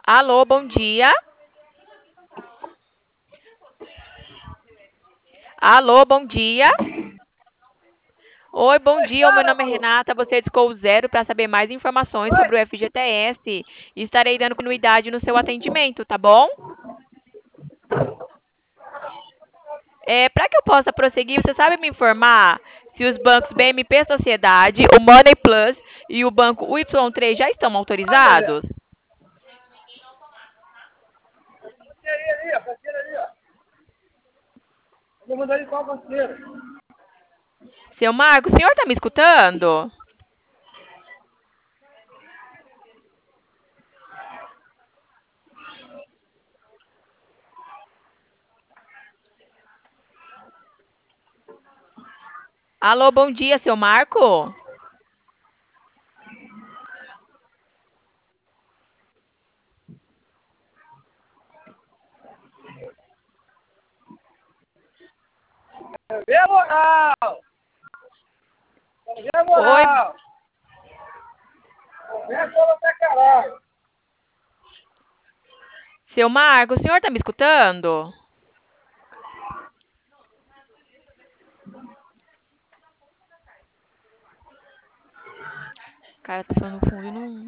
Alô, bom dia. Alô, bom dia. Oi, bom dia. O meu nome é Renata. Você discou o zero para saber mais informações sobre o FGTS. Estarei dando continuidade no seu atendimento, tá bom? Para que eu possa prosseguir, você sabe me informar se os bancos BMP Sociedade, o Money Plus e o banco Y3 já estão autorizados? Vou mandar ele qual parceiro? Seu Marco, o senhor está me escutando? Alô, bom dia, seu Marco. Vê a moral! Vê a Oi, moral! Vê a cola pra caralho! seu Marco, o senhor está me escutando? Cara, tá falando no fundo e não.